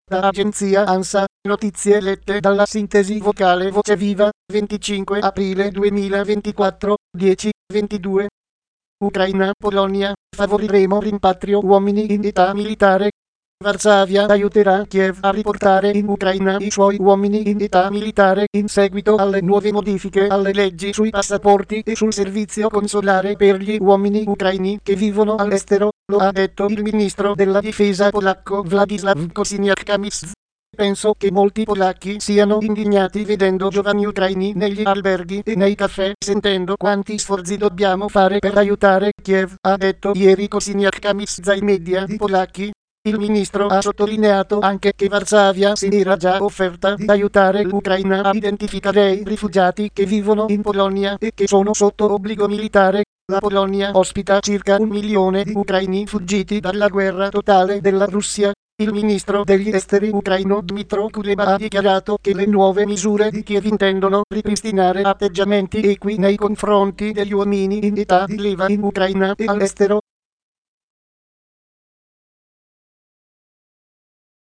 Da agenzia ANSA, notizie lette dalla sintesi vocale Voce Viva, 25 aprile 2024, 10:22. Ucraina, Polonia, favoriremo rimpatrio uomini in età militare. Varsavia aiuterà Kiev a riportare in Ucraina i suoi uomini in età militare in seguito alle nuove modifiche alle leggi sui passaporti e sul servizio consolare per gli uomini ucraini che vivono all'estero, lo ha detto il ministro della difesa polacco Władysław Kosiniak-Kamysz. Penso che molti polacchi siano indignati vedendo giovani ucraini negli alberghi e nei caffè, sentendo quanti sforzi dobbiamo fare per aiutare Kiev, ha detto ieri Kosiniak-Kamysz ai media di polacchi. Il ministro ha sottolineato anche che Varsavia si era già offerta di aiutare l'Ucraina a identificare i rifugiati che vivono in Polonia e che sono sotto obbligo militare. La Polonia ospita circa 1 milione di ucraini fuggiti dalla guerra totale della Russia. Il ministro degli esteri ucraino Dmytro Kuleba ha dichiarato che le nuove misure di Kiev intendono ripristinare atteggiamenti equi nei confronti degli uomini in età di leva in Ucraina e all'estero.